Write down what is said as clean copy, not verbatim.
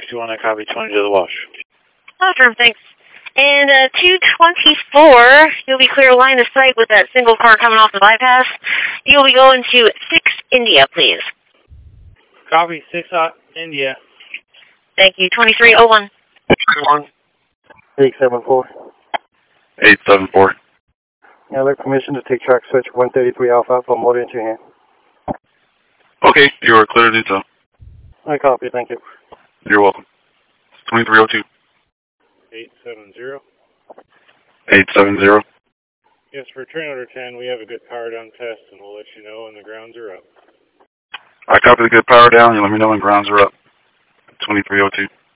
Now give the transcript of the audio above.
621, I copy 20 to the wash. Affirm, thanks. And 224, you'll be clear line of sight with that single car coming off the bypass. You'll be going to 6 India, please. Copy 6 India. Thank you. 2301. 874. 874. I'd like permission to take track switch 133 Alpha from motor into your hand. Okay, you are clear to do so. I copy, thank you. You're welcome. 2302. 870. 870. Yes, for train order 10, we have a good power down test, and we'll let you know when the grounds are up. I copy the good power down. You let me know when grounds are up. 2302.